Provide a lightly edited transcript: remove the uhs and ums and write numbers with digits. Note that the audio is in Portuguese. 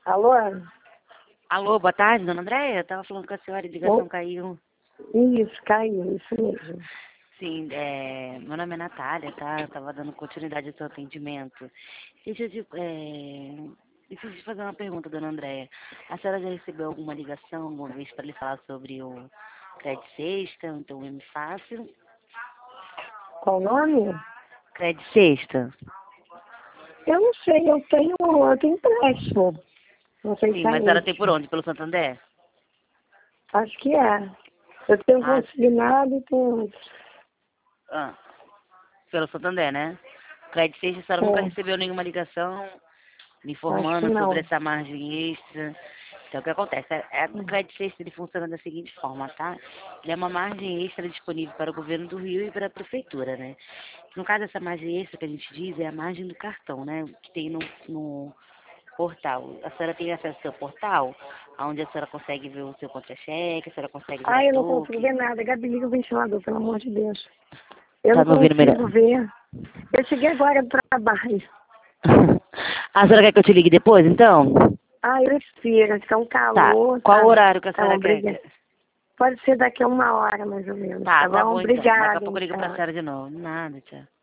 Alô? Alô, boa tarde, dona Andréia. Estava falando com a senhora, a ligação caiu. Isso, caiu, isso mesmo. Sim, meu nome é Natália, tá? Eu estava dando continuidade ao seu atendimento. Deixa eu te fazer uma pergunta, dona Andréia. A senhora já recebeu alguma ligação alguma vez para lhe falar sobre o Crédito Sexta, então o M Fácil? Qual o nome? Crédito Sexta? Eu não sei, eu tenho empréstimo. Não sei Sim, se é mas a senhora isso. tem por onde? Pelo Santander? Acho que é. Eu tenho Ah, consignado e tenho... ah, pelo Santander, né? Crédito Sexta, a senhora nunca recebeu nenhuma ligação me Acho que informando não. sobre essa margem extra. Então, o que acontece? O Crédito Sexta ele funciona da seguinte forma, tá? Ele é uma margem extra disponível para o governo do Rio e para a prefeitura, né? No caso, essa margem extra que a gente diz é a margem do cartão, né? Que tem no portal. A senhora tem acesso ao seu portal, onde a senhora consegue ver o seu contra-cheque, a senhora consegue ver Ah, o eu não consigo toque. ver nada. Gabi, liga o ventilador, pelo amor de Deus. Eu Tá não me ouvindo melhor? consigo ver. Eu cheguei agora do trabalho. A senhora quer que eu te ligue depois, então? Ah, eu espero. Está um Tá. calor, Qual tá? o horário que a Tá bom, senhora obrigada. quer? Pode ser daqui a 1 hora, mais ou menos. Tá, Tá tá bom? bom então. Daqui a Obrigada, pouco eu ligo pra então. senhora de novo. Nada, tchau.